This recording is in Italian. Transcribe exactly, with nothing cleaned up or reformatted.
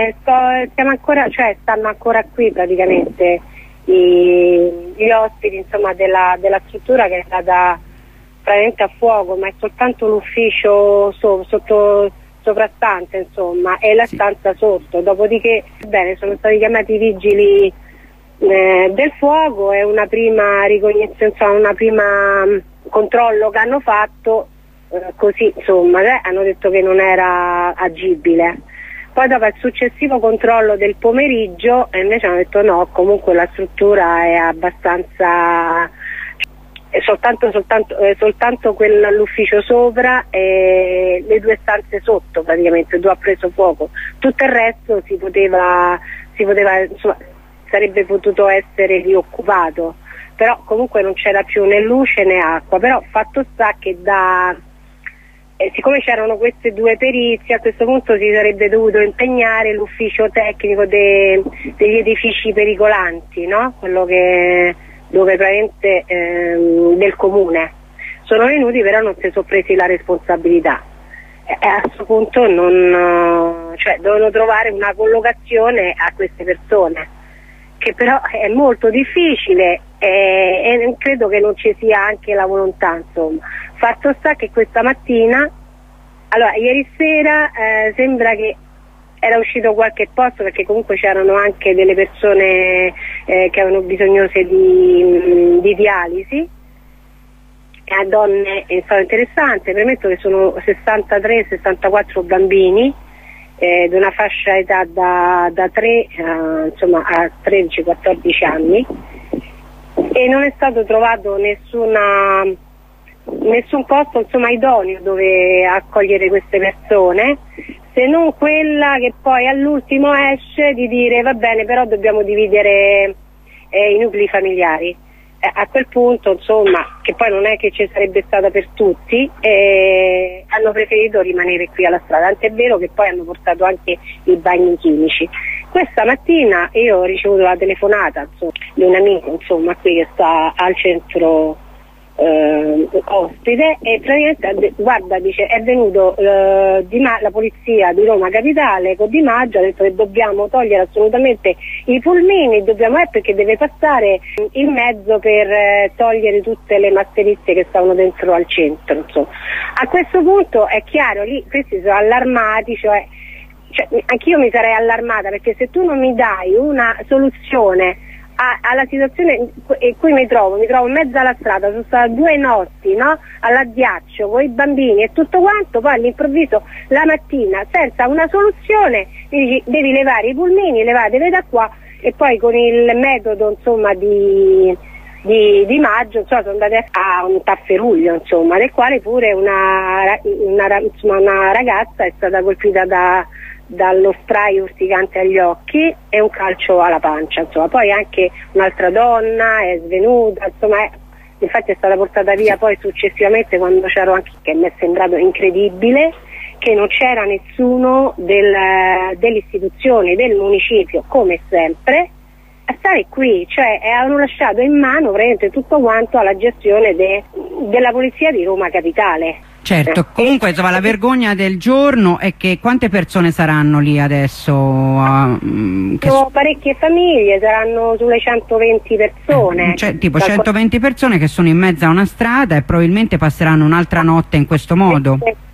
Eh, sto, siamo ancora, cioè stanno ancora qui praticamente i, gli ospiti, insomma, della, della struttura che è stata praticamente a fuoco, ma è soltanto l'ufficio so, sotto soprastante, insomma, e la stanza sotto. Dopodiché, bene, sono stati chiamati i vigili eh, del fuoco e una prima ricognizione, insomma, una prima mh, controllo che hanno fatto, eh, così, insomma, eh, hanno detto che non era agibile. Poi dopo il successivo controllo del pomeriggio eh, invece hanno detto no, comunque la struttura è abbastanza, è soltanto, soltanto, eh, soltanto l'ufficio sopra e le due stanze sotto praticamente, dove ha preso fuoco. Tutto il resto si poteva, si poteva insomma, sarebbe potuto essere rioccupato, però comunque non c'era più né luce né acqua. Però fatto sta che da Eh, siccome c'erano queste due perizie, a questo punto si sarebbe dovuto impegnare l'ufficio tecnico de, degli edifici pericolanti, no? Quello che dove praticamente ehm, del comune. Sono venuti, però non si sono presi la responsabilità. E eh, a questo punto non, cioè, dovevano trovare una collocazione a queste persone, che però è molto difficile e, e credo che non ci sia anche la volontà, insomma. Fatto sta che questa mattina, allora ieri sera eh, sembra che era uscito qualche posto, perché comunque c'erano anche delle persone eh, che avevano bisognose di, di dialisi, e donne in stato interessante. Premetto che sono sessantatré sessantaquattro bambini eh, di una fascia età da, da tre a, insomma, a tredici quattordici anni, e non è stato trovato nessuna nessun posto, insomma, idoneo dove accogliere queste persone, se non quella che poi all'ultimo esce di dire va bene, però dobbiamo dividere eh, i nuclei familiari. Eh, a quel punto, insomma, che poi non è che ci sarebbe stata per tutti, eh, hanno preferito rimanere qui alla strada, tant'è vero che poi hanno portato anche i bagni chimici. Questa mattina io ho ricevuto la telefonata, insomma, di un amico, insomma, qui che sta al centro Eh, ospite, e praticamente guarda, dice, è venuto eh, di la polizia di Roma Capitale con Di Maggio, ha detto che dobbiamo togliere assolutamente i pulmini, dobbiamo eh, perché deve passare il mezzo per eh, togliere tutte le masterizie che stavano dentro al centro, insomma. A questo punto è chiaro, lì questi sono allarmati, cioè, cioè anch'io mi sarei allarmata, perché se tu non mi dai una soluzione alla situazione in cui mi trovo, mi trovo in mezzo alla strada, sono stata due notti, no? All'addiaccio con i bambini e tutto quanto, poi all'improvviso la mattina senza una soluzione dici, devi levare i pulmini, levate da qua, e poi con il metodo, insomma, di, di, di Maggio, insomma, sono andate a un tafferuglio, insomma, del quale pure una, una, insomma, una ragazza è stata colpita da dallo spray urticante agli occhi e un calcio alla pancia, insomma. Poi anche un'altra donna è svenuta, insomma, è, infatti è stata portata via poi successivamente, quando c'ero anche, che mi è sembrato incredibile che non c'era nessuno del, dell'istituzione, del municipio, come sempre, a stare qui, cioè hanno lasciato in mano praticamente tutto quanto alla gestione de, della polizia di Roma Capitale. Certo, comunque insomma, la vergogna del giorno è che quante persone saranno lì adesso? Uh, che Sono parecchie famiglie, saranno sulle centoventi persone. Eh, cioè, tipo centoventi persone che sono in mezzo a una strada e probabilmente passeranno un'altra notte in questo modo.